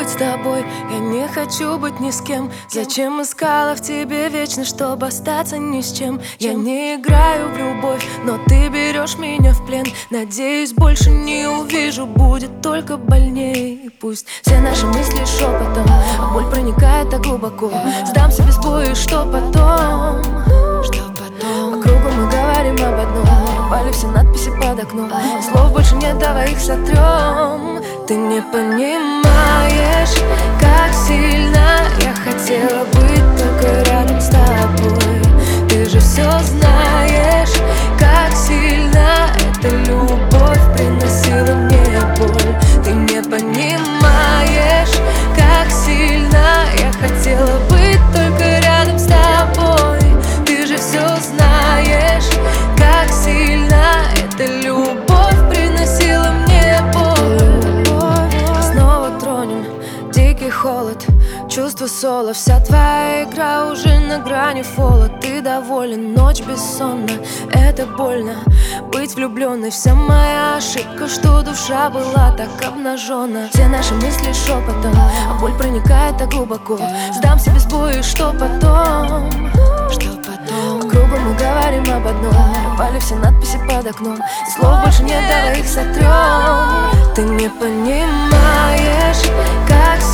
быть с тобой, я не хочу быть ни с кем. Зачем искала в тебе вечно, чтобы остаться ни с чем? Я не играю в любовь, но ты берешь меня в плен. Надеюсь, больше не увижу, будет только больней. Пусть все наши мысли шепотом, а боль проникает так глубоко. Сдамся без боя, что потом? По кругу мы говорим об одном, упали все надписи под окном. Слов больше нет, давай их сотрем. Ты не понимаешь, как сильно я хотела быть только рядом с тобой. Ты же все знаешь, как сильно эта любовь приносила мне боль. Ты не понимаешь, как сильно я хотела быть только рядом с тобой. Ты же все знаешь, как сильно эта любовь приносила мне боль. Снова тронем дикий холод, чувство соло. Вся твоя игра уже на грани фола. Ты доволен, ночь бессонна, это больно быть влюбленной. Вся моя ошибка, что душа была так обнажена. Все наши мысли шепотом, а боль проникает так глубоко. Сдамся без боя, что потом? По кругу мы говорим об одном, упали все надписи под окном. Слов больше нет, давай их сотрем. Ты не понимаешь, как